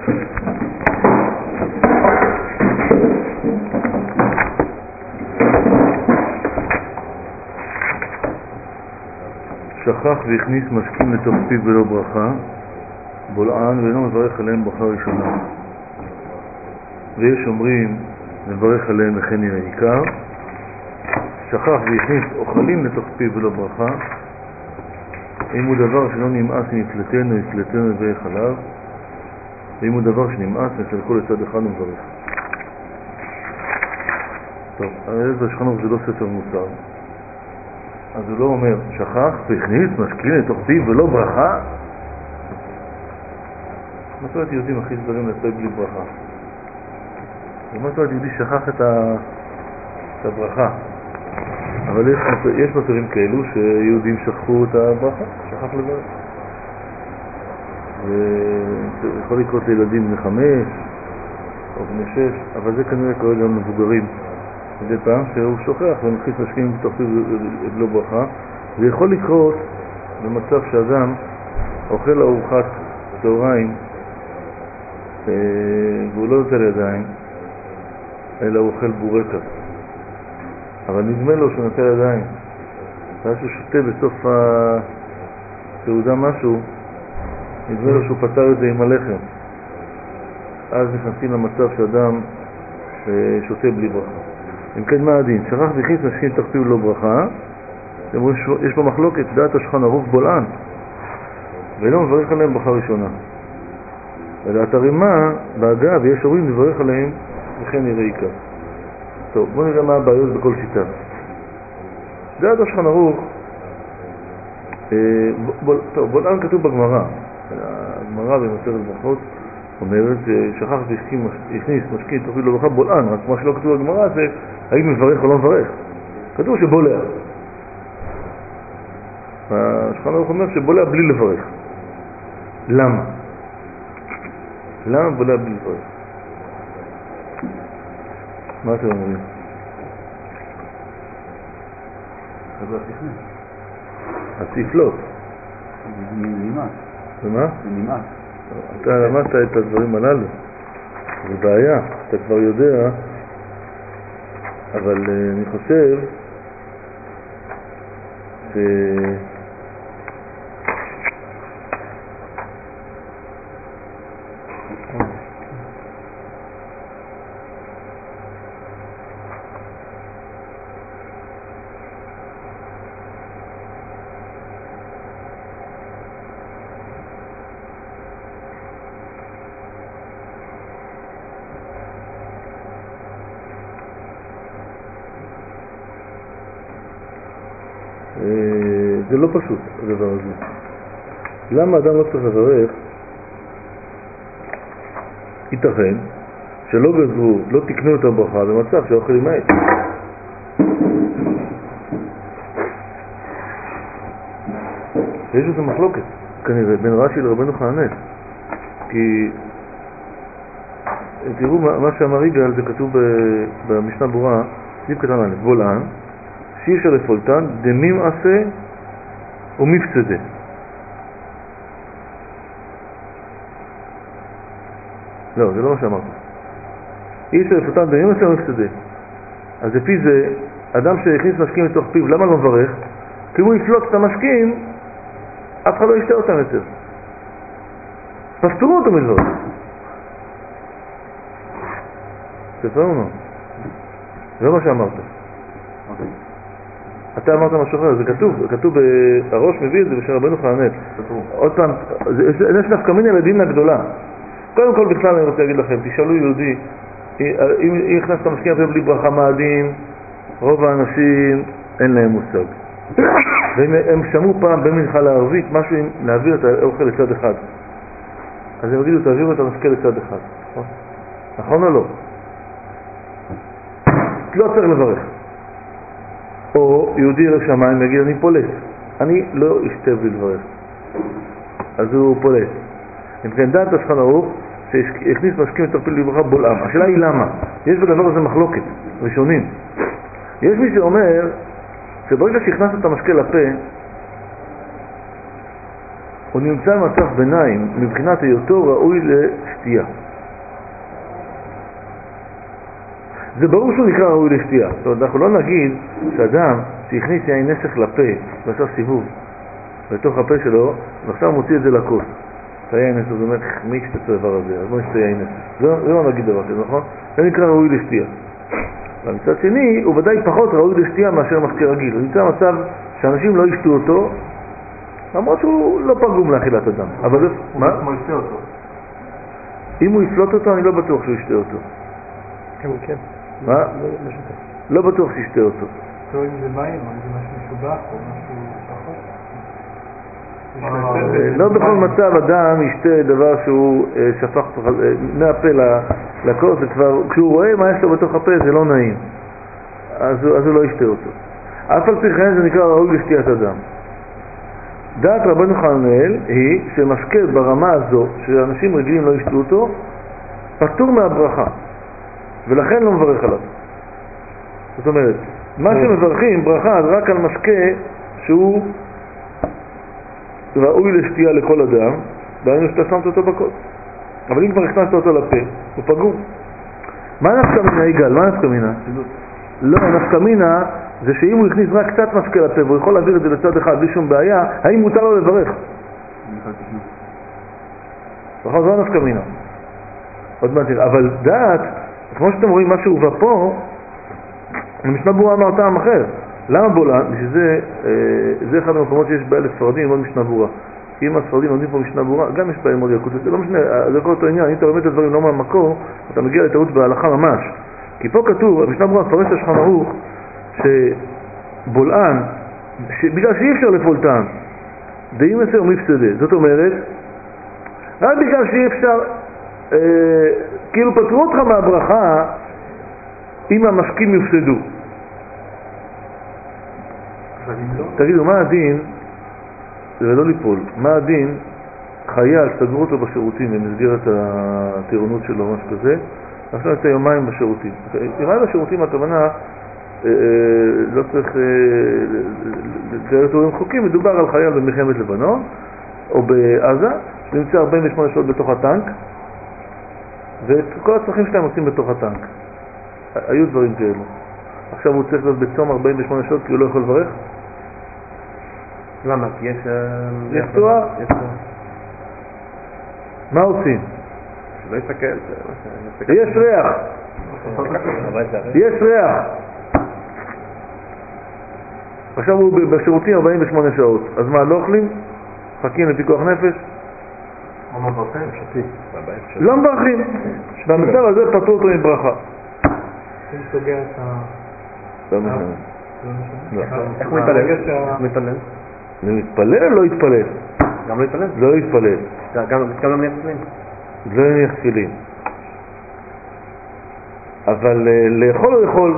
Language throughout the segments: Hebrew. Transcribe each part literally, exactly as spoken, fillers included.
שכח והכניס משקים לתוך פיו בלא ברכה, בולען ואינו מברך עליהם ברכה ראשונה. ויש אומרים מברך עליהם וכן יהיה עיקר. שכח והכניס אוכלים לתוך פיו בלא ברכה, אם הוא דבר שלא נמאס מפלטנו, יפלטנו מברך עליו, ואם הוא דבר שנמאס נסלקו לצד אחד ומברך. טוב, הרי בשולחן ערוך זה לא ספר מוסר, אז הוא לא אומר שכח והכניס משקים לתוך פיו ולא ברכה. מה זאת אומרת יהודים הכי דברים לפה בלי ברכה? ומה זאת אומרת יהודי שכח את, ה... את הברכה? אבל יש, יש מצבים כאלו שיהודים שכחו את הברכה, שכח לברך. וזה יכול לקרות לילדים בני חמש או בני שש, אבל זה כנראה קורה גם מבוגרים מדי פעם שהוא שוכח ומכניס משקים בתוך פיו בלא ברכה. זה יכול לקרות במצב שאדם אוכל ארוחת צהריים והוא לא נוטל ידיים אלא הוא אוכל בורקה, אבל נדמה לו שהוא נוטל ידיים, ואז שהוא שותה בסוף הסעודה משהו, נדמה לו שהוא פתר את זה עם הלחם. אז נכנסים למצב שאדם שותה בלי ברכה. אם כן, מה הדין? שכח והכניס משקים לתוך פיו בלא ברכה, יש פה מחלוקת, דעת השולחן ערוך בולען ולא מברך עליהם ברכה ראשונה. ודעת הרימה באגב יש אומרים לברך עליהם וכן יראה עיקר. טוב, בואו נראה מה הבעיות בכל שיטה. דעת השולחן ערוך, אה, בול, טוב, בולען כתוב בגמרא. הגמרא במסכת ברכות אומרת ששכח והכניס משקים לתוך פיו בלא ברכה בולען, רק מה שלא כתוב בגמרא זה האם מברך או לא מברך. כתוב שבולע. השולחן ערוך אומר שבולע בלי לברך. למה? למה בולע בלי לברך? מה אתם אומרים? אז תפלוט. זה נמאס. ומה? זה נמאס. אתה למדת את הדברים הללו, זה בעיה, אתה כבר יודע, אבל אני חושב ש... זה לא פשוט הדבר הזה. למה אדם לא צריך לברך? ייתכן שלא גזרו, לא תקנו את הברכה במצב שהאוכל ימעט. יש איזו מחלוקת כנראה בין רש"י לרבנו חננאל, כי תראו מה שאמר יגאל, זה כתוב במשנה ברורה, סעיף קטן א', בולען שאי אפשר לפולטן דמים עשה ומפסדה. לא, זה לא מה שאמרת. אי אפשר לפולטן דמים עשה ומפסדה. אז לפי זה, אדם שהכניס משקים לתוך פיו, למה לא מברך? כי הוא יפלוט את המשקים, אף אחד לא ישתה אותם יותר. פסטרו אותו מלברך. תפרעו לו. זה לא מה שאמרת. אתה אמרת משהו אחר, זה כתוב, כתוב, הראש מביא את זה בשביל רבנו חננאל. עוד פעם, זה שנפקא מינה לדין הגדולה. קודם כל בכלל אני רוצה להגיד לכם, תשאלו יהודי, אם הכנסת משקיע פה בלי ברכה מה הדין, רוב האנשים אין להם מושג. והם שמעו פעם במנחה לערבית משהו עם להעביר את האוכל לצד אחד. אז הם יגידו, תעבירו את המשקה לצד אחד. נכון או לא? לא צריך לברך. או יהודי ירא שמיים יגיד, אני פולט, אני לא אשתה בלי לברך. אז הוא פולט. אם כן, דעת השולחן ערוך שהכניס משקים לתוך פיו בלי ברכה בולען. השאלה היא למה? יש בדבר הזה מחלוקת ראשונים. יש מי שאומר שברגע שהכנסת את המשקה לפה, הוא נמצא במצב ביניים מבחינת היותו ראוי לשתייה. זה ברור שהוא נקרא ראוי לשתייה. זאת אומרת, אנחנו לא נגיד שאדם שהכניס יין נסך לפה ועשה סיבוב בתוך הפה שלו ועכשיו מוציא את זה לכוס. את היין נסך, זאת אומרת, מי ישתה את הדבר הזה? אז בוא נשתה יין נסך. זה לא נגיד דבר כזה, נכון? זה נקרא ראוי לשתייה. ומצד שני, הוא ודאי פחות ראוי לשתייה מאשר משקה רגיל. הוא נמצא במצב שאנשים לא ישתו אותו, למרות שהוא לא פגום לאכילת אדם. אבל מה? הוא ישתה אותו. אם הוא יפלוט אותו, אני לא בטוח שהוא ישתה אותו. כן, כן. מה? לא בטוח שישתה אותו. לא אם זה מים, או זה משהו משובח, או משהו פחות. לא בכל מצב אדם ישתה דבר שהוא שפך מהפה לכוס, כשהוא רואה מה יש לו בתוך הפה זה לא נעים, אז הוא לא ישתה אותו. אף על פי כן זה נקרא ראוי לשתיית אדם. דעת רבנו חננאל היא שמשקה ברמה הזו שאנשים רגילים לא ישתו אותו פטור מהברכה, ולכן לא מברך עליו. זאת אומרת, מה שמברכים ברכה זה רק על משקה שהוא ראוי לשתייה לכל אדם, דהיינו שאתה שמת אותו בכוס. אבל אם כבר הכנסת אותו לפה, הוא פגום. מה נפקא מינה, יגאל? מה נפקא מינה? לא, נפקא מינה זה שאם הוא הכניס רק קצת משקה לפה והוא יכול להעביר את זה לצד אחד בלי שום בעיה, האם מותר לו לברך? נכון, זו נפקא מינה. עוד מעט תראה. אבל דעת, כמו שאתם רואים מה שהובא פה, המשנה ברורה אמר טעם אחר. למה בולען? שזה זה אחד המקומות שיש בעיה לספרדים ללמוד משנה ברורה. כי אם הספרדים לומדים פה משנה ברורה, גם יש בעיה ללמוד ילקוט. זה לא משנה, זה כל אותו עניין. אם אתה לומד את הדברים לא מהמקור, אתה מגיע לטעות בהלכה ממש. כי פה כתוב, המשנה ברורה מפרש את השולחן ערוך, שבולען, בגלל שאי אפשר לפעול טעם, דאי מסר מפסדה. זאת אומרת, רק בגלל שאי אפשר, אה, כאילו פטרו אותך מהברכה, אם המשקים יופסדו. תגידו, מה הדין, זה לא ליפול, מה הדין חייל סגרו אותו בשירותים במסגרת הטירונות שלו או משהו כזה, עכשיו את היומיים בשירותים. יומיים בשירותים הכוונה, לא צריך לתאר את הורים חוקים, מדובר על חייל במלחמת לבנון או בעזה, שנמצא ארבעים ושמונה שעות בתוך הטנק, ואת כל הצרכים שלהם עושים בתוך הטנק. היו דברים כאלו. עכשיו הוא צריך להיות בצום ארבעים ושמונה שעות כי הוא לא יכול לברך? למה? כי יש... יש תואר? מה עושים? שלא יסתכל. יש ריח. יש ריח. עכשיו הוא בשירותים ארבעים ושמונה שעות. אז מה, לא אוכלים? חכים לפיקוח נפש? מה מברכים? לא מברכים. במצב הזה פטרו אותו מברכה. אם סוגר את ה... לא משנה. לא. איך הוא מתפלל? מתפלל? זה מתפלל או לא יתפלל? גם לא יתפלל? לא יתפלל. גם לא מניח תפילין? לא מניח תפילין. אבל לאכול או לאכול?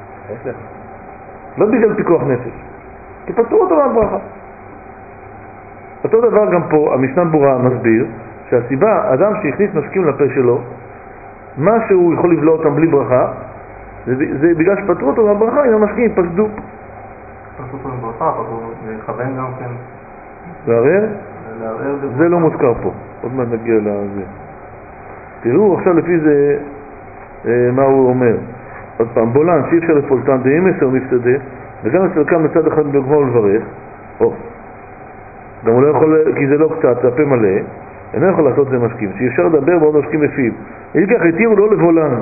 לא בגלל פיקוח נפש. כי פטרו אותו מהברכה. אותו דבר גם פה, המשנה ברורה מסביר שהסיבה, אדם שהכניס משקים לפה שלו, מה שהוא יכול לבלוע אותם בלי ברכה, זה, זה בגלל שפטרו אותו מהברכה, אם המשקים פשדו. פטרו אותו מהברכה, פטרו לכוון גם כן. לערער? זה לא מוזכר פה. עוד מעט נגיע לזה. תראו עכשיו לפי זה אה, מה הוא אומר. עוד פעם, בולען שאי אפשר לפולטן דהים עשר מפסדה, וגם אצלקם מצד אחד בגמור לברך, או, גם הוא לא יכול, כי זה לא קצת, זה הפה מלא, אינו יכול לעשות זה משקים, שאי אפשר לדבר בעוד משקים בפיו. אם כך התירו לא לבולען.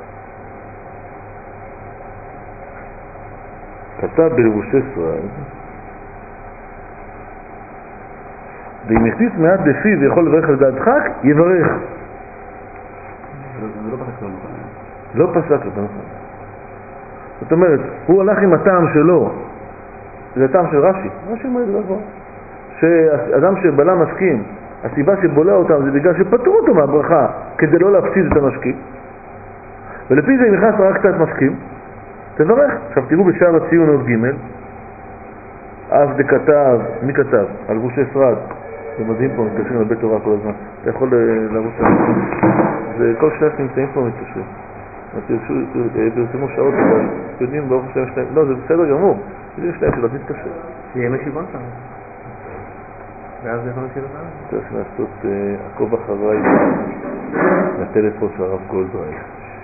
כתב בלבושי ישראל, ואם הכניס מעט בפיו ויכול לברך על דעת דחק, יברך. זה לא פסק לו נכון. לא פסק לו נכון. זאת אומרת, הוא הלך עם הטעם שלו, זה הטעם של רש"י, רש"י אומר את זה דבר. שאדם שבלע משקים, הסיבה שבולע אותם זה בגלל שפטרו אותו מהברכה כדי לא להפסיד את המשקים, ולפי זה אם נכנס רק קצת משקים, תברך. עכשיו תראו בשער הציון עוד ג' אף דכתב, מי כתב? על גושי שרד. זה מדהים פה, מתקשרים לבית תורה כל הזמן. אתה יכול לרוץ על זה. כל שני שנמצאים פה מתקשרים. פרסמו שעות, יודעים באופן שלהם שלהם. לא, זה בסדר גמור. יודעים שלהם שלא תתקשר. שיהיה משיבון שם. ואז זה יכול להשאיר אותה? צריך לעשות עקוב אחריי לטלפון של הרב גולדרייך.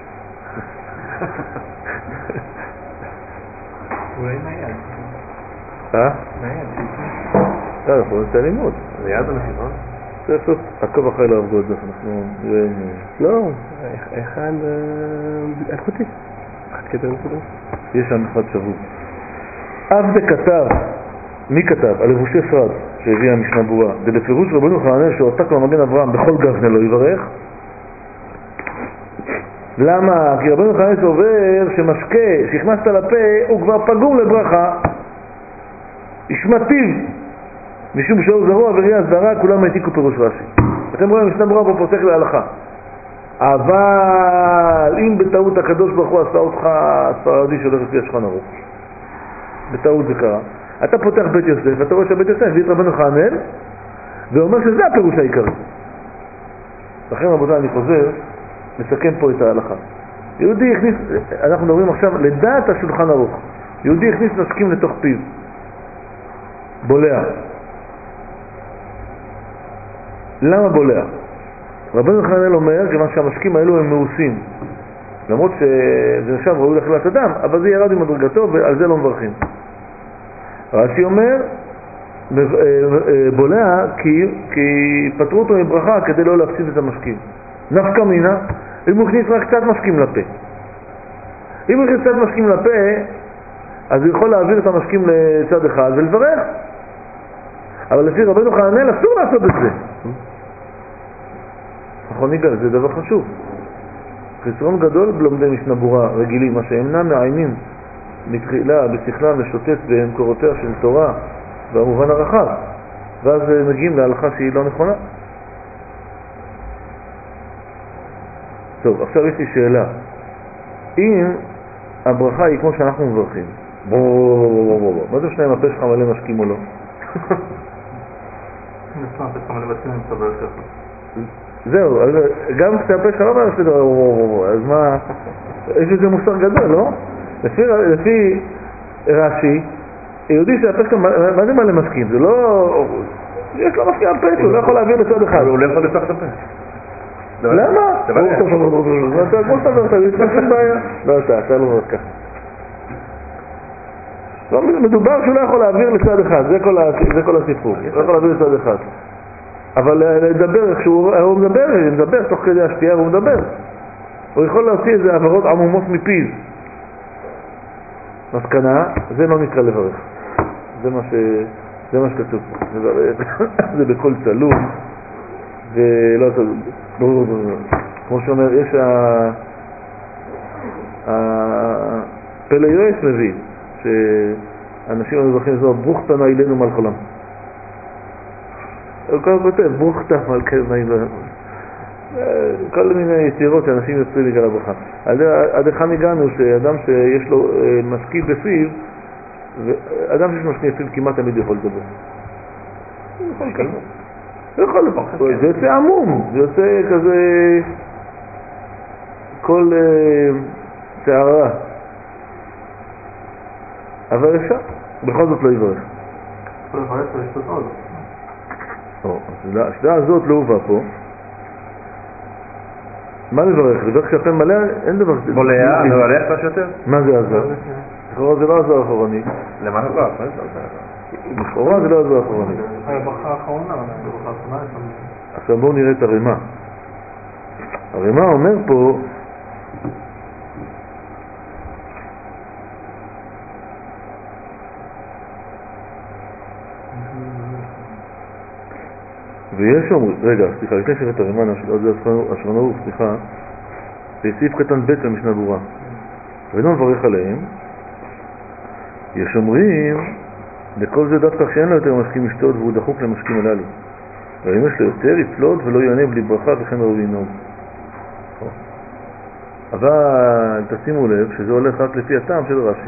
אולי נייד. אה? נייד. לא, אנחנו נצא לימוד. זה יד המחירון? צריך לעשות עקוב אחרי לרב גולדרייך, אנחנו נראה... לא, אחד אלחוטי. אחד כתר אלחוטי. יש שם אחד שבוב. אף זה כתב, מי כתב? הלבושי שרד שהביא המשנה ברורה. זה בפירוש רבנו חננאל שהועתק למגן אברהם בכל גפנה לא יברך. למה? כי רבנו חננאל סובר שמשקה שהכנסת לפה הוא כבר פגום לברכה. ישמטיב. משום שהוא זרוע וריאה זרה, כולם העתיקו פירוש רש"י. אתם רואים, המשנה ברורה פה פוסק להלכה. אבל אם בטעות הקדוש ברוך הוא עשה אותך ספרדי שהולך לפי השולחן ערוך, בטעות זה קרה, אתה פותח בית יוסף ואתה רואה שהבית יוסף הביא את רבנו חננאל ואומר שזה הפירוש העיקרי. לכן רבותיי, אני חוזר מסכם פה את ההלכה. יהודי הכניס, אנחנו מדברים עכשיו לדעת השולחן ערוך, יהודי הכניס משקים לתוך פיו, בולע. למה בולע? רבנו חננאל אומר, כיוון שהמשקים האלו הם מאוסים, למרות שזה נחשב ראוי לאכילת אדם, אבל זה ירד ממדרגתו ועל זה לא מברכים. רש"י אומר, בולע כי, כי פטרו אותו מברכה כדי לא להפסיד את המשקים. נפקא מינה, אם הוא הכניס רק קצת משקים לפה. אם הוא הכניס קצת משקים לפה, אז הוא יכול להעביר את המשקים לצד אחד ולברך. אבל לפי רבנו חננאל אסור לעשות את זה. נכון, יגאל, זה דבר חשוב. חסרון גדול בלומדי משנה ברורה רגילים, מה שאינם מעיינים מתחילה בשכלם ושוטט במקורותיה של תורה במובן הרחב, ואז מגיעים להלכה שהיא לא נכונה. טוב, עכשיו יש לי שאלה. אם הברכה היא כמו שאנחנו מברכים, בוא בוא בוא בוא בוא, מה זה שניים הפה שלך מלא משקים או לא? נשמע הפה שלך מלא משקים, אני מסבר ככה. זהו, גם כשהפה שלך לא מלא משקים, אז מה, יש איזה מוסר גדול, לא? לפי, לפי רש"י, יהודי שהפה שלך, מה זה מלא משקים? זה לא, יש לו משקים הפה, הוא לא יכול להעביר לצד אחד. הוא לא יכול לפתוח את הפה. למה? אתה כמו סבר, אתה מתפסים בעיה. לא, אתה, אתה לא אומר ככה. מדובר שהוא לא יכול להעביר לצד אחד, זה כל הסיפור, לא יכול להעביר לצד אחד. אבל לדבר, הוא מדבר, הוא מדבר תוך כדי השתייה, הוא מדבר. הוא יכול להוציא איזה עברות עמומות מפיו. מסקנה, זה לא נקרא לברך. זה מה ש... זה מה שכתוב פה. זה בכל צלום, ולא צלום. כמו שאומר, יש הפלא יועץ מביא, שאנשים המברכים זו, ברוך תנה אלינו מלכולם. הוא כל כותב, ברוך תנה מלכולם. כל מיני יצירות שאנשים יוצרים בגלל הברכה. עד אחד הגענו שאדם שיש לו משקיף בפיו, אדם שיש משקיף בפיו כמעט תמיד יכול לדבר. הוא יכול לקלמות. הוא יכול לפחד. זה יוצא עמום, זה יוצא כזה כל שערה. אבל אפשר, בכל זאת לא יברך. יכול לברך ולשתות עוד. השדעה הזאת לא הובא פה. מה לברך? לברך כשאתם מלא, אין דבר... בולע, לברך מה שיותר? מה זה עזר? לכאורה זה לא עזר אחורני. למה לא כבר? לכאורה זה לא עזר אחורני. היה ברכה האחרונה, אבל ברכה האחרונה. עכשיו בואו נראה את הרמה. הרמה אומר פה, ויש אומרים, רגע, סליחה, לפני שראת הרמה, השולחן ערוך, סליחה, בסעיף קטן ב' למשנה ברורה. ולא מברך עליהם, יש אומרים, לכל זה דווקא שאין לו יותר משקים לשתות והוא דחוק למשקים הללו. ואם יש לו יותר, יצלוד ולא יענה בלי ברכה וכן ראוי לנהוג. אבל תשימו לב שזה הולך רק לפי הטעם של רש"י.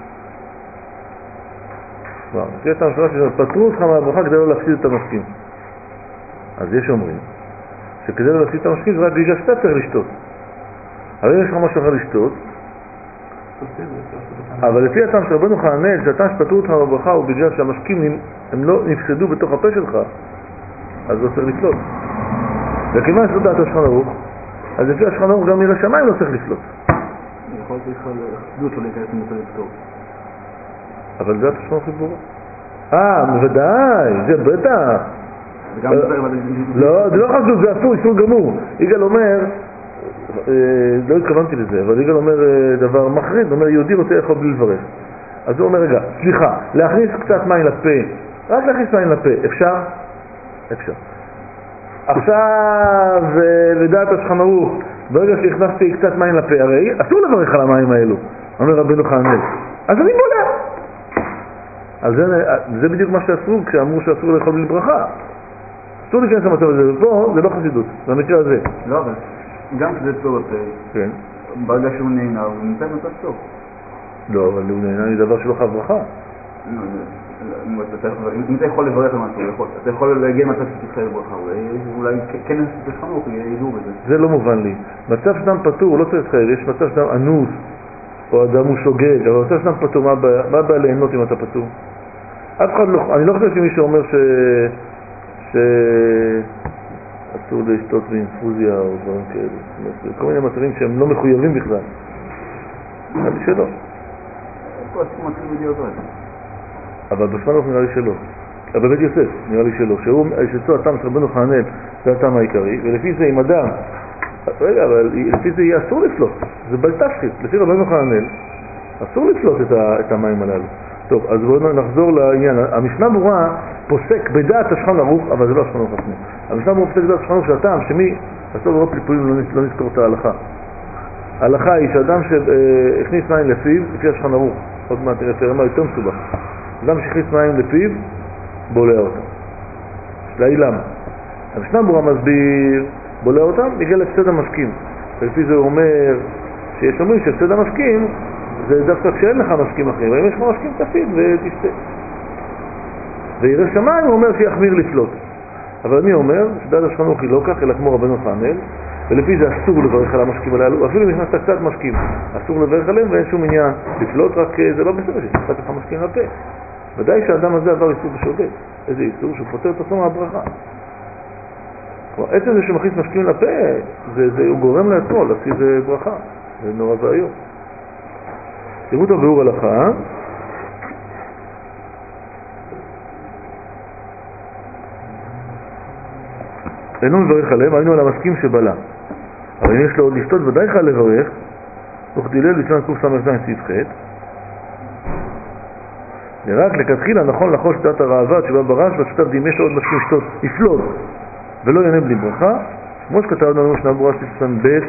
לפי הטעם של רש"י, פטרו אותך מהברכה כדי לא להפסיד את המשקים. אז יש אומרים שכדי לא להפסיד את המשקים זה רק בגלל שאתה צריך לשתות. אבל אם יש לך משהו אחר לשתות, אבל לפי הטעם של רבנו חננאל, שהטעם שפטרו אותך בברכה הוא בגלל שהמשקים הם לא נפסדו בתוך הפה שלך, אז לא צריך לפלוט. וכיוון שזאת דעת השולחן ערוך, אז לפי השולחן ערוך גם ירא שמיים לא צריך לפלוט. יכול להיות בכלל אחדות לא להיכנס למוצא לפטור. אבל זה השולחן ערוך ברורה. אה, בוודאי, זה בטח. לא, זה לא חשוב, זה אסור, איסור גמור. יגאל אומר, לא התכוונתי לזה, אבל יגאל אומר דבר מחריד, הוא אומר יהודי רוצה לאכול בלי לברך. אז הוא אומר רגע, סליחה, להכניס קצת מים לפה, רק להכניס מים לפה, אפשר? אפשר. עכשיו, לדעת השולחן ערוך, ברגע שהכנסתי קצת מים לפה, הרי אסור לברך על המים האלו, אומר רבנו חננאל. אז אני בולע. אז זה, זה בדיוק מה שאסור כשאמרו שאסור לאכול בלי ברכה. אסור להיכנס למצב הזה, ופה זה לא חסידות, זה המקרה הזה. לא, אבל גם כשזה טוב, כן. ברגע שהוא נהנה, הוא נמצא במצב טוב. לא, אבל הוא נהנה לדבר שלא חייב ברכה. אם אתה יכול לברך על משהו, אתה יכול להגיע למצב שתתחיל לברכה, אולי כן תשחנוך, ידעו בזה. זה לא מובן לי. מצב שאדם פטור, הוא לא צריך להתחיל, יש מצב שאדם אנוס, או אדם הוא שוגג, אבל מצב שאדם פטור, מה הבעיה ליהנות אם אתה פטור? אף אחד לא, אני לא חושב שמישהו אומר ש... שאסור לשתות באינפוזיה או דברים כאלה. כל מיני מצבים שהם לא מחויבים בכלל. נראה לי שלא. פה הסיום מתחיל בדיוק עוד. אבל בשולחן ערוך נראה לי שלא. אבל בית יוסף נראה לי שלא. שהוא, שצו הטעם של רבנו חננאל, זה הטעם העיקרי, ולפי זה עם אדם, רגע, אבל לפי זה יהיה אסור לפלוט. זה בלתפחית. לפי רבנו חננאל, אסור לפלוט את, ה, את המים הללו. טוב, אז בואו נחזור לעניין. המשנה ברורה פוסק בדעת השולחן ערוך, אבל זה לא השולחן ערוך עצמו. המשנה ברורה פוסק בדעת השולחן ערוך שהטעם שמי, אסור לראות ליפויים לא, לא נזכור את ההלכה. ההלכה היא שאדם שהכניס מים לפיו, לפי השולחן ערוך, עוד מעט נראה תראה מה יותר מסובך. אדם שהכניס מים לפיו, בולע אותם. להי למה? המשנה ברורה מסביר, בולע אותם, בגלל הפסד המשקים. ולפי זה הוא אומר שיש אומרים שהפסד המשקים זה דווקא כשאין לך משקים אחרים, ואם יש לך משקים תפיד ותשתה. וירא שמיים הוא אומר שיחמיר לפלוט. אבל אני אומר שדעת השולחן ערוך היא לא כך, אלא כמו רבנו חננאל, ולפי זה אסור לברך על המשקים הללו, אפילו אם נכנסת קצת משקים, אסור לברך עליהם ואין שום עניין לפלוט, רק זה לא בסדר שתפת לך משקים לפה. ודאי שהאדם הזה עבר איסור בשוגג. איזה איסור? שהוא פותר את עצמו מהברכה. כלומר, עצם זה שמכניס משקים לפה, זה, זה, הוא גורם לעצמו להשיג ברכה. זה נורא ואיום. תראו את הביאור הלכה. אינו מברך עליהם, היינו על המסכים שבלה. אבל אם יש לו עוד לשתות, ודאי חל לברך, וכדילל בצלן קוף סמך זין סעיף ח'. ורק לכתחילה נכון לחוש דעת הרעבת שבא ברש, והשותף דימי שעוד מסכים לשתות, יפלוט, ולא יענה בלי ברכה, כמו שכתבנו לנו שנה ברורה ספסן ב'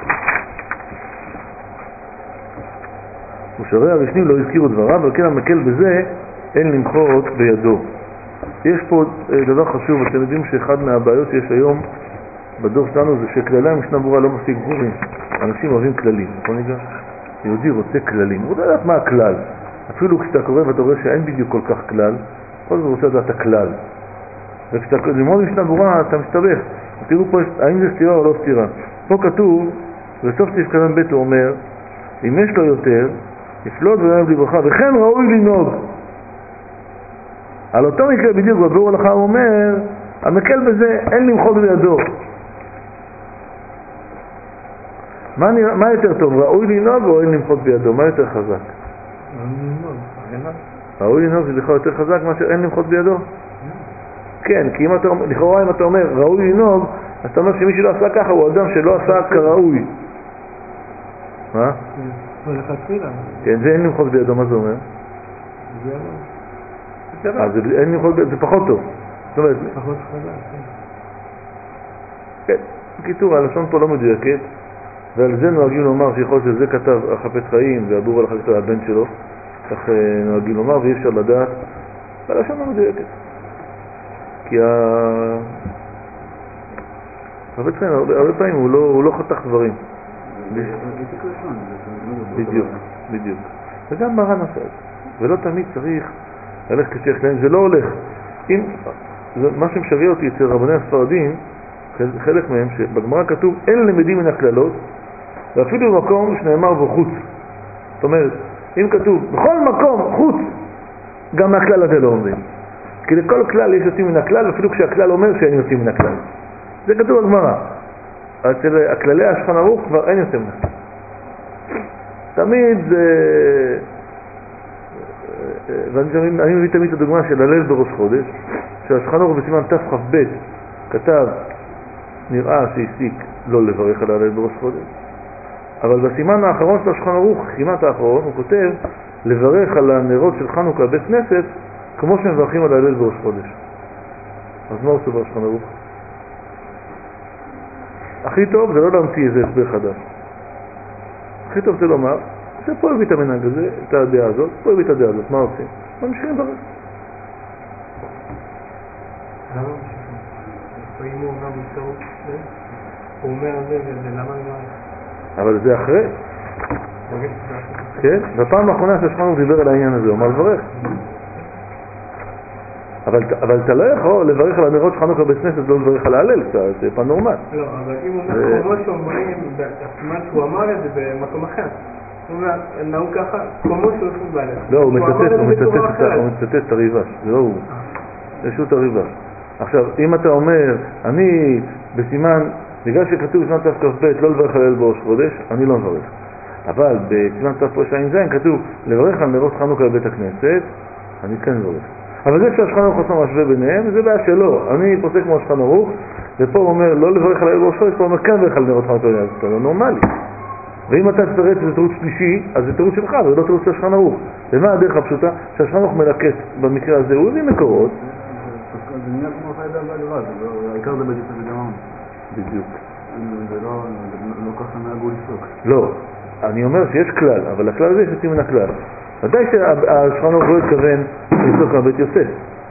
ושרי הרשנים לא הזכירו דבריו, אבל כן המקל בזה אין למחות בידו. יש פה דבר חשוב, אתם יודעים שאחד מהבעיות שיש היום בדור שלנו זה שכללי המשנה ברורה לא מספיק ברורים. אנשים אוהבים כללים, נכון ניגע? יהודי רוצה כללים, הוא רוצה לדעת מה הכלל. אפילו כשאתה קורא ואתה רואה שאין בדיוק כל כך כלל, כל זה רוצה לדעת הכלל. וכשאתה ללמוד משנה ברורה אתה מסתבך. תראו פה האם זה סתירה או לא סתירה. פה כתוב, בסוף סעיף קטן ב' הוא אומר, אם יש לו יותר, יפלוט ויענה בלי ברכה, וכן ראוי לנהוג. על אותו מקרה בדיוק בביאור הלכה הוא אומר, המקל בזה אין למחות בידו. מה, נרא... מה יותר טוב, ראוי לנהוג או אין למחות בידו? מה יותר חזק? ראוי לנהוג זה לכאורה יותר חזק מאשר אין למחות בידו? כן, כי אם אתה, לכאורה אם אתה אומר ראוי לנהוג, אז אתה אומר שמי שלא עשה ככה הוא אדם שלא עשה כראוי. מה? כן, זה אין למחות בידו, מה זה אומר? אז אין למחות בידו, זה פחות טוב. זאת אומרת, פחות חזק, כן. בקיצור, הלשון פה לא מדויקת, ועל זה נוהגים לומר שיכול שזה כתב החפץ חיים והבור הלכה כתב הבן שלו, כך נוהגים לומר, ואי אפשר לדעת, והלשון לא מדויקת. כי החפץ חיים הרבה, הרבה פעמים הוא לא, הוא לא חתך דברים. בדיוק, בדיוק. וגם מרן עשה את זה. ולא תמיד צריך ללכת כשייך להם, זה לא הולך. אם, זה, מה שמשגע אותי אצל רבני הספרדים, חלק מהם, שבגמרא כתוב אין למדים מן הכללות, ואפילו במקום שנאמר בחוץ. זאת אומרת, אם כתוב, בכל מקום, חוץ, גם מהכלל הזה לא אומרים. כי לכל כלל יש יוצאים מן הכלל, אפילו כשהכלל אומר שאין יוצאים מן הכלל. זה כתוב בגמרא. אצל הכללי השולחן ערוך כבר אין יוצאים מן הכלל. תמיד, ואני מביא תמיד את הדוגמה של הלל בראש חודש, שהשולחן ערוך בסימן תכ"ב כתב, נראה שהסיק לא לברך על הלל בראש חודש, אבל בסימן האחרון של השולחן ערוך, כמעט האחרון, הוא כותב לברך על הנרות של חנוכה בית כנסת כמו שמברכים על הלל בראש חודש. אז מה עושה בשולחן ערוך? הכי טוב זה לא להמציא איזה הסבר חדש. הכי טוב זה לומר שפה הביא את המנהג הזה, את הדעה הזאת, פה הביא את הדעה הזאת, מה עושים? ממשיכים ברך. למה ממשיכים? אם הוא אומר בטעות, הוא אומר זה וזה, למה מברך? אבל זה אחרי. כן? בפעם האחרונה שהשולחן ערוך דיבר על העניין הזה, הוא אמר לברך. אבל, אבל אתה לא יכול לברך על הנרות של חנוכה בית כנסת, לא לברך על ההלל, זה פעם נורמל. לא, אבל אם הוא אומר כמו שאומרים, בסימן שהוא אמר את זה במקום אחר. הוא אומר, נהוג ככה, כמו שהוא עושה בהלל. לא, הוא מצטט את הריבש, זה לא הוא. יש הוא את הריבש. עכשיו, אם אתה אומר, אני בסימן, בגלל שכתוב בסימן תכ"ב לא לברך על הלל בראש חודש, אני לא מברך. אבל בסימן תרע"ז כתוב לברך על נרות חנוכה בבית הכנסת, אני כן מברך. אבל זה שהשולחן ערוך עושה משווה ביניהם, זה בעיה שלו. אני פוסק כמו השולחן ערוך, ופה הוא אומר לא לברך על הלל בראש חודש, פה הוא אומר כן לברך על נרות חנוכה בבית הכנסת, זה לא נורמלי. ואם אתה תפרט שזה תירוץ שלישי, אז זה תירוץ שלך, זה לא תירוץ של השולחן ערוך. ומה הדרך הפשוטה? שהשולחן ערוך מלקט במקרה הזה, הוא הביא מקורות. זה נהיה כמו חיידה והלבד, העיקר זה בדיוק זה גמרנו. בדיוק. זה לא ככה נהגו לפסוק. לא, אני אומר שיש כלל, אבל הכלל הזה יש יוצאים מן הכלל. ודאי שהשולחן ערוך לא התכוון לפסוק על בית יוסף.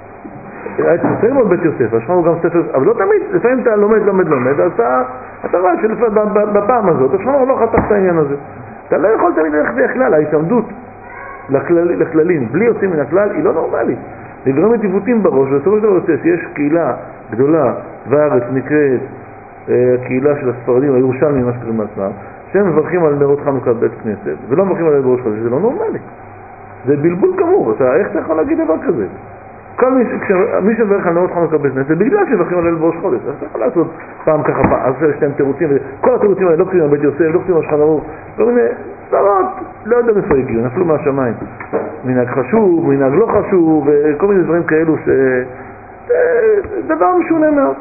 צריך ללמוד בית יוסף, השולחן ערוך גם ספר, אבל לא תמיד, לפעמים אתה לומד, לומד, לומד, אז אתה רואה שבפעם הזאת השולחן ערוך לא חתך את העניין הזה. אתה לא יכול תמיד ללכת בכלל, ההתעמדות לכללים, בלי יוצאים מן הכלל, היא לא נורמלית. לגרום את עיוותים בראש, ובסופו של דבר יוצא שיש קהילה גדולה בארץ נקראת הקהילה של הספרדים, הירושלמים, מה שקוראים לעצמם, שהם מברכים על נרות חנוכה בבית כנסת, ולא מברכים על בראש חודש, זה לא נורמלי. זה בלבול גמור, אתה, איך אתה יכול להגיד דבר כזה? כל מי, מי שמברך על נרות חנוכה בבית כנסת, זה בגלל שמברכים על בראש חודש, אז אתה יכול לעשות פעם ככה, אז יש להם תירוצים, כל התירוצים האלה לא כתובים על בית יוסף, לא כתובים על שולחן ערוך, כל מיני סברות, לא יודע איפה הגיעו, נפלו מהשמיים. מנהג חשוב, מנהג לא חשוב, וכל מיני דברים כאלו ש... זה דבר משונה מאוד.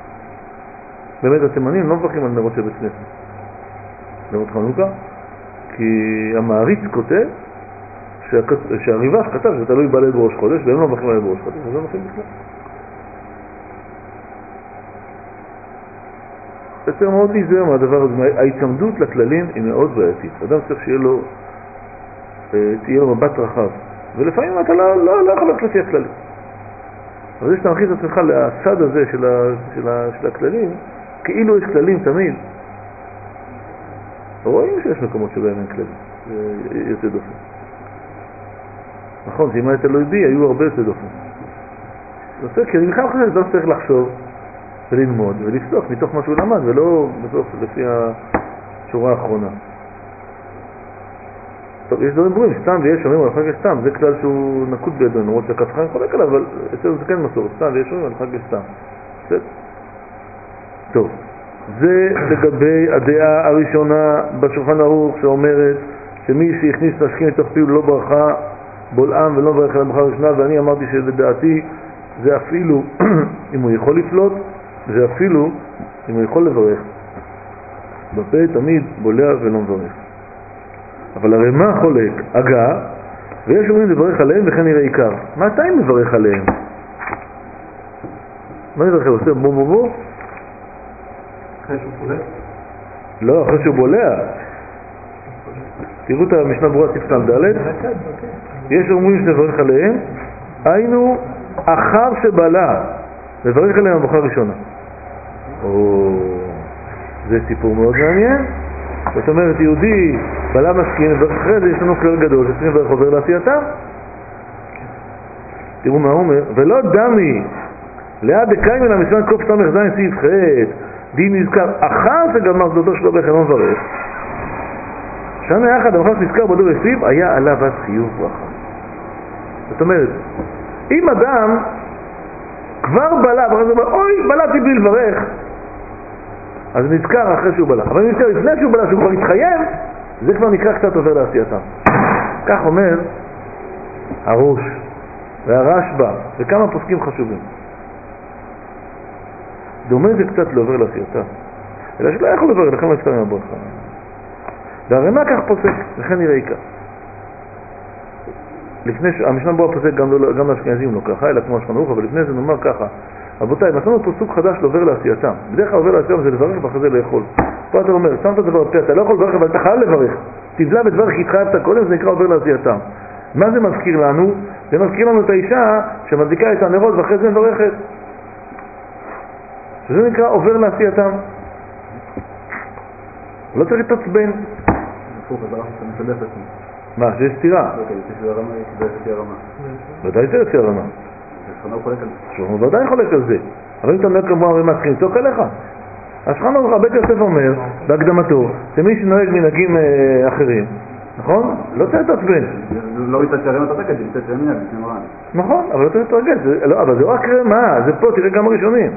באמת התימנים לא מברכים על נרות של בית כנסת. נרות חנוכה, כי המעריץ כותב שהריבש כתב שזה תלוי בהלל בראש חודש, והם לא מברכים על בראש חודש, אז לא מברכים בכלל. יותר מאוד להיזהר מהדבר הזה, ההתעמדות לכללים היא מאוד בעייתית. אדם צריך שיהיה לו, תהיה לו מבט רחב, ולפעמים אתה לא, לא, לא יכול ללכת לפי הכללים. אבל זה שאתה מכניס את עצמך לצד הזה של, ה, של, ה, של הכללים, כאילו יש כללים תמיד. רואים שיש מקומות שבהם אין כללים, זה יוצא דופן. נכון, שאם היה תלוי בי, היו הרבה יוצא דופן. בסדר, כי אני בכלל חושב שאתה צריך לחשוב וללמוד ולפסוק מתוך מה שהוא למד, ולא בסוף לפי השורה האחרונה. טוב, יש דברים ברורים, סתם ויש אומרים על חג סתם, זה כלל שהוא נקוט בידו, נראות שהכף חיים חולק עליו, אבל אצלנו זה כן מסור, סתם ויש אומרים על חג סתם. בסדר? טוב, זה לגבי הדעה הראשונה בשולחן ערוך שאומרת שמי שהכניס משקים לתוך פיו לא ברכה בולעם ולא ברך על הברכה הראשונה, ואני אמרתי שלדעתי זה אפילו אם הוא יכול לפלוט, זה אפילו אם הוא יכול לברך. בפה תמיד בולע ולא מברך. אבל הרי מה חולק? אגב, ויש אומרים לברך עליהם וכן יראה עיקר. מתי מברך עליהם? מה מברך? עושה בו בו בו? אחרי שהוא בולע? לא, אחרי שהוא בולע. תראו את המשנה ברורה ספסל ד', יש אומרים שנברך עליהם, היינו אחר שבלע, לברך עליהם הברכה הראשונה. או, זה סיפור מאוד מעניין. זאת אומרת, יהודי בלע משכין, ואחרי זה יש לנו כלל גדול שצריכים לברך עובר לעשייתם. תראו מה הוא אומר, ולא דמי ליד דקיימן המסמן קוף סמך זין סעיף ח' דין נזכר אחר שגמר גדולתו שלו בכם מברך, שנה יחד המחס נזכר בדור לפיו, היה עליו אז חיוב ברכה. זאת אומרת, אם אדם כבר בלע, ואחרי זה אומר, אוי, בלעתי בלי לברך, אז נזכר אחרי שהוא בלע. אבל אם נזכר לפני שהוא בלע, שהוא כבר התחייב, זה כבר נקרא קצת עובר לעשייתם. כך אומר הראש והרשב"א וכמה פוסקים חשובים. דומה זה קצת לעובר לעשייתם. אלא שלא יכול לעבור, לכן לא יפתר עם הברכה. והרמ"א כך פוסק, לכן נראה כך. לפני ש... המשנה ברורה פוסק גם, לא, גם לאשכנזים לא ככה, אלא כמו השולחן ערוך, אבל לפני זה נאמר ככה. רבותיי, מצאנו פה סוג חדש לעובר לעשייתם. בדרך כלל עובר לעשייתם זה לברך ואחרי זה לאכול. פה אתה אומר, שמת דבר בפה, אתה לא יכול לברך, אבל אתה חייב לברך. תבלע בדברך כי התחייבת קודם, זה נקרא עובר לעשייתם. מה זה מזכיר לנו? זה מזכיר לנו את האישה שמדליקה את הנרות ואחרי זה מברכת. שזה נקרא עובר לעשייתם. לא צריך להתעצבן. מה, שיש סתירה? ודאי זה יוצא הרמה. הוא ודאי חולק על זה. אבל אם אתה אומר כמו הרמה, צריכים לצעוק עליך. השולחן ערוך, בית יוסף אומר, בהקדמתו, שמי שנוהג מנהגים אחרים, נכון? לא צריך להתעצבן. לא מתעצבן את התקד, זה מתעצבן מנהג, זה נורא. נכון, אבל לא צריך להתרגש. אבל זה רק רמה, זה פה, תראה גם הראשונים.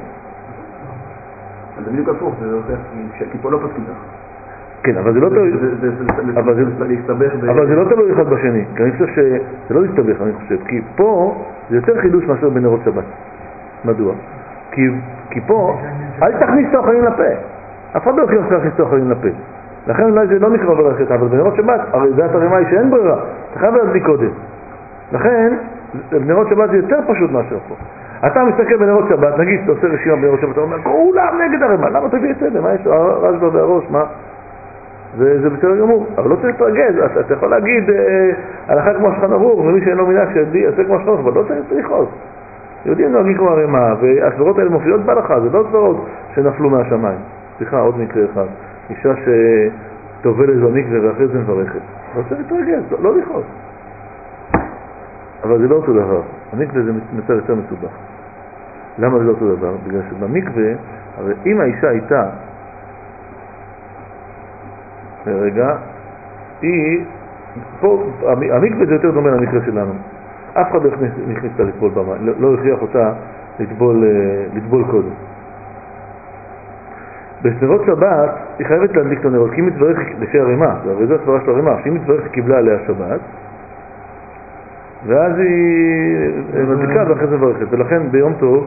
זה בדיוק הפוך, כי פה לא פסקים לך. כן, אבל זה לא תלוי, אבל זה לא תלוי אחד בשני, כי אני חושב שזה לא להסתבך, אני חושב, כי פה זה יותר חידוש מאשר בנרות שבת. מדוע? כי, כי פה, אל תכניס את האוכלים לפה, אף אחד לא יכול להכניס את האוכלים לפה, לכן אולי זה לא נקרא ברכת, אבל בנרות שבת, הרי זה הרמה היא שאין ברירה, אתה חייב להדליק קודם, לכן בנרות שבת זה יותר פשוט מאשר פה. אתה מסתכל בנרות שבת, נגיד, אתה עושה רשימה בנרות שבת, אתה אומר, כולם נגד הרמה, למה תביא את זה? מה יש? הרשב"א והראש, מה? זה, זה בסדר גמור, אבל לא צריך להתרגז, אתה, אתה יכול להגיד אה, הלכה כמו השולחן ערוך, ומי שאין לו מילה שיעשה כמו השולחן ערוך, אבל לא צריך צריכות. יודעים נוהגים כמו הרמה, והסברות האלה מופיעות בהלכה, זה לא סברות שנפלו מהשמיים. סליחה, עוד מקרה אחד, אישה שטובלת במקווה ואחרי זה מברכת. לא צריך להתרגז, לא, לא לכעוס. אבל זה לא אותו דבר, המקווה זה מצב יותר מסובך. למה זה לא אותו דבר? בגלל שבמקווה, הרי אם האישה הייתה רגע, היא, פה, המקווה זה יותר דומה למקרה שלנו. אף אחד לא נכניס אותה לטבול במים, לא, לא הכריח אותה לטבול, לטבול קודם. בסנרות שבת היא חייבת להדליק את הנרות, כי היא מתברך לפי הרמה, הרי זו הסברה של הרמה, שהיא מתברך קיבלה עליה שבת, ואז היא מדליקה ואחרי זה מברכת, ולכן ביום טוב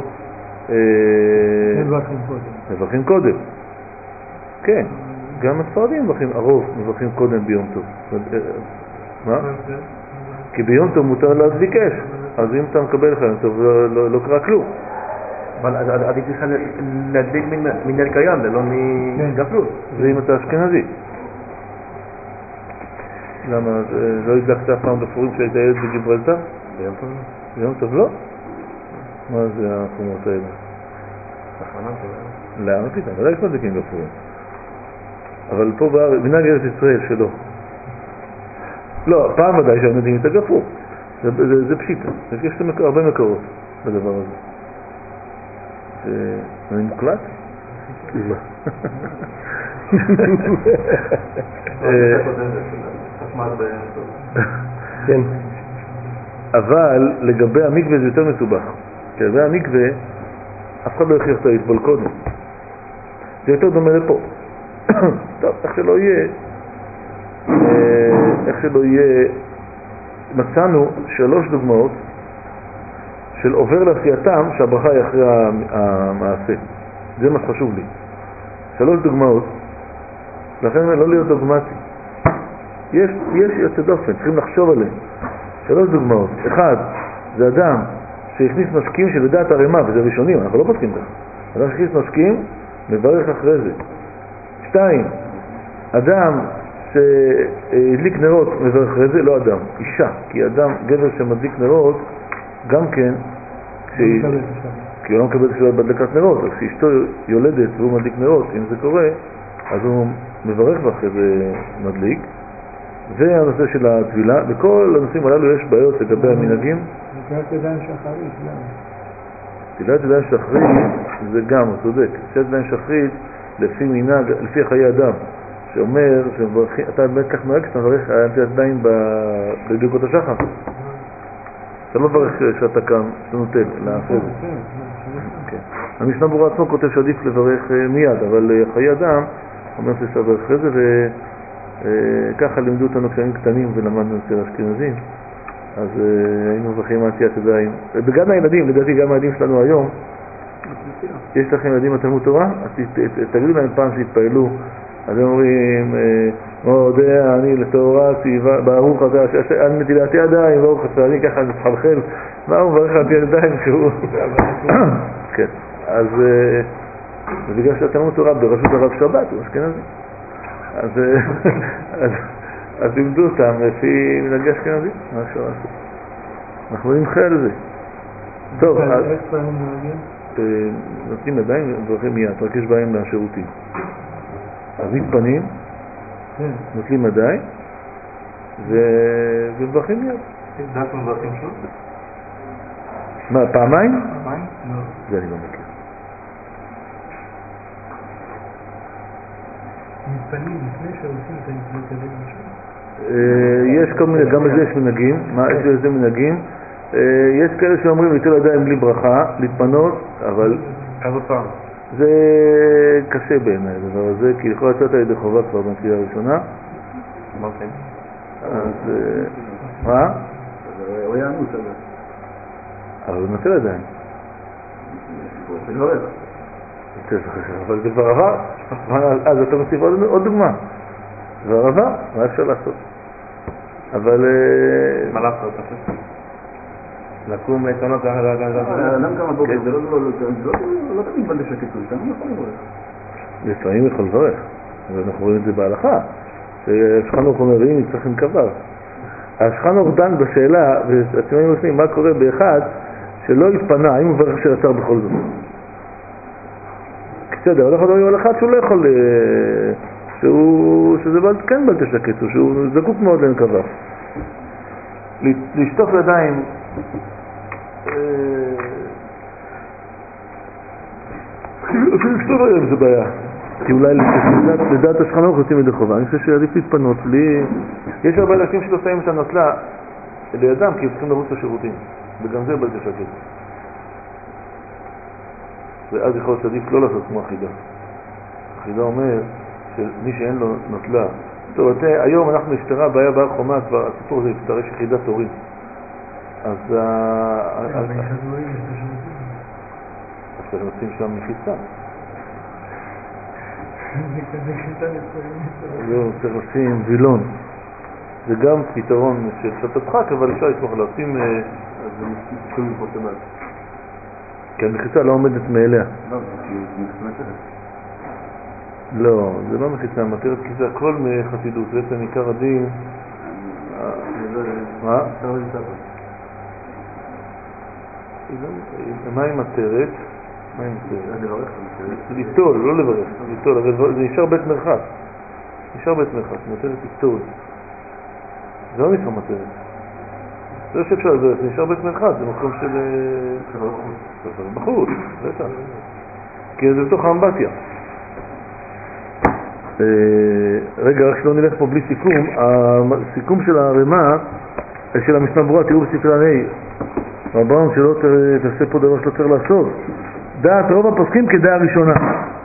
מברכים קודם. כן. גם הספרדים מברכים, הרוב מברכים קודם ביום טוב. מה? כי ביום טוב מותר להדליק אש, אז אם אתה מקבל לך יום טוב לא קרה כלום. אבל עדיף לך להדליק מנהל קיים ולא מגפלות. זה אם אתה אשכנזי. למה? לא הדלקת אף פעם בפורים כשהיית ילד בגיברלטר? ביום טוב לא. ביום טוב לא? מה זה החומות האלה? לא, לא פתאום, לא יש מדליקים בפורים. אבל פה מנהג ארץ ישראל שלא. לא, פעם ודאי שהמדעים יתגפו. זה, זה, זה פשיטה. יש למק... הרבה מקורות בדבר הזה. זה... אני מוקלט? לא. כן. אבל לגבי המקווה זה יותר מסובך. לגבי המקווה, אף אחד לא הכריח את הטבול קודם. זה יותר דומה לפה. טוב, איך שלא יהיה, איך שלא יהיה, מצאנו שלוש דוגמאות של עובר לעשייתם שהברכה היא אחרי המעשה. זה מה שחשוב לי. שלוש דוגמאות, לכן לא להיות דוגמטי. יש, יש יוצא דופן, צריכים לחשוב עליהם. שלוש דוגמאות. אחד, זה אדם שהכניס משקים שלדעת הרמה, וזה ראשונים, אנחנו לא פוסקים כך. אדם שהכניס משקים, מברך אחרי זה. שתיים, אדם שהדליק נרות מברך אחרי זה, לא אדם, אישה, כי אדם, גבר שמדליק נרות, גם כן, כי הוא לא מקבל כשהוא בהדלקת נרות, אז כשאשתו יולדת והוא מדליק נרות, אם זה קורה, אז הוא מברך ואחרי זה מדליק. זה הנושא של הטבילה. בכל הנושאים הללו יש בעיות לגבי המנהגים. תפילת ידיים שחרית, למה? תפילת ידיים שחרית זה גם, הוא צודק. תפילת ידיים שחרית לפי מנהג, לפי חיי אדם, שאומר שאתה באמת כך נוהג שאתה מברך על נטילת ידיים בברכות השחר. אתה לא מברך שאתה קם, שאתה נוטל, אלא אחרי זה. המשנה ברורה עצמו כותב שעדיף לברך מיד, אבל חיי אדם אומר שאתה לברך אחרי זה, וככה לימדו אותנו כשהיינו קטנים ולמדנו אצל אשכנזים, אז היינו מברכים על נטילת ידיים. בגן הילדים, לדעתי גם הילדים שלנו היום, יש לכם ילדים בתלמוד תורה? אז תגידו להם פעם שהתפעלו, אז הם אומרים, מודה אני לתורה ציווה, ברוך אתה על נטילת ידיים, ברוך אתה, אני ככה מתחלחל, מה הוא מברך על נטילת ידיים שהוא... כן, אז בגלל שהתלמוד תורה ברשות הרב שבת, הוא אשכנזי, אז לימדו אותם לפי מנהגי אשכנזי, מה אפשר לעשות? אנחנו נמחה על זה. טוב, אז... נותנים ידיים ומברכים מיד, רק יש בהם מהשירותים. אז מתפנים, נוטלים ידיים ומברכים מיד. דעת מברכים שוב? מה, פעמיים? פעמיים? לא. זה אני לא מכיר. מתפנים לפני שעושים את הנטילת ידיים? יש כל מיני, גם בזה יש מנהגים. מה, יש לזה מנהגים? יש כאלה שאומרים ליטול ידיים בלי ברכה, להתפנות, אבל... כמה פעם? זה קשה בעיניי, הדבר הזה, כי יכול לצאת הידי חובה כבר בנטילה הראשונה. אמרתם? אז... מה? הוא יענו, סגר. אבל הוא נוטל ידיים. זה לא רב. אבל זה כבר עבר. אז אתה מוסיף עוד דוגמה. זה כבר עבר, מה אפשר לעשות? אבל... מה לעשות? לקום להתעונות לאחד לאחד למה כמה בוקר? זה לא תמיד בלתי שקטו, אתה לא יכול לברך. לפעמים יכול לברך, ואנחנו רואים את זה בהלכה, שהשכן אורך אומר, אם צריכים קבר. השכן אורך דן בשאלה, והציונים עושים מה קורה באחד שלא התפנה, אם הוא מברך של עצר בכל זאת. בסדר, הולך לדבר על אחד שהוא לא יכול, שזה כן בלתי שקטו, שהוא זקוק מאוד לנקבה. לשטוף ידיים אפילו לשטוף ידיים זה בעיה, כי אולי לדעת השכן אורך יוצאים ידי חובה. אני חושב שעדיף להתפנות לי. יש הרבה אנשים שלא שמים את הנוטלה לידם כי הם צריכים לרוץ לשירותים, וגם זה בלתי שקט, ואז יכול להיות עדיף לא לעשות כמו החידה. החידה אומר שמי שאין לו נוטלה, טוב, היום אנחנו נפתרה בעיה בהר חומה, כבר הסיפור הזה יפתר, יש יחידת תורים. אז... אז צריך לשים שם מחיצה. לא, צריך לשים וילון. זה גם פתרון של קצת הדחק, אבל אפשר לסמוך לשים... אז זה מתחיל לבוא תמד. כי המחיצה לא עומדת מאליה. לא, כי היא מתחתרת. לא, זה לא מחיצה, מטרת, כי זה הכל מחסידות, בעצם עיקר הדין... מה? מה עם מטרת? מה עם מטרת? ליטול, לא לברך, ליטול, אבל זה נשאר בית מרחץ. נשאר בית מרחץ, מטרת ליטול. זה לא נשאר מטרת. זה לא שאפשר לברך, זה נשאר בית מרחץ, זה מקום של... ספר בחוץ, בטח. כי זה בתוך האמבטיה. רגע, רק שלא נלך פה בלי סיכום. הסיכום של הרמה של המשנה ברורה, תראו בספרי הנהי רבם שלא תעשה פה דבר שלא צריך לעשות. דעת רוב הפוסקים כדעה ראשונה.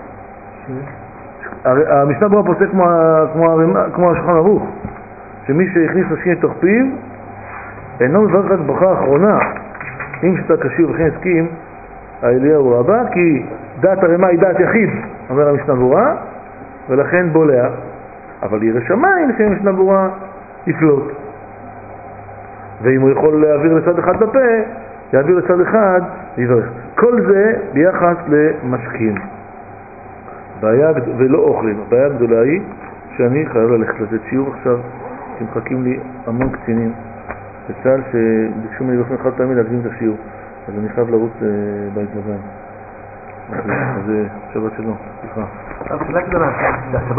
המשנה ברורה פוסק כמו השולחן ערוך, שמי שהכניס לשכין לתוך פיו אינו מברך רק ברכה האחרונה, אם שאתה קשיר וכן הסכים האליהו רבה, כי דעת הרמה היא דעת יחיד, אומר המשנה ברורה, ולכן בולע. אבל ירא שמיים לפי המשנה ברורה יפלוט, ואם הוא יכול להעביר לצד אחד בפה, יעביר לצד אחד ויברך. כל זה ביחס למשקים בעיה, ולא אוכלים. הבעיה הגדולה היא שאני חייב ללכת לתת שיעור עכשיו, שמחכים לי המון קצינים בצה"ל שביקשו ממני באופן חד פעמי להקדים את השיעור, אז אני חייב לרוץ בית לבן. אז שבת שלום, סליחה.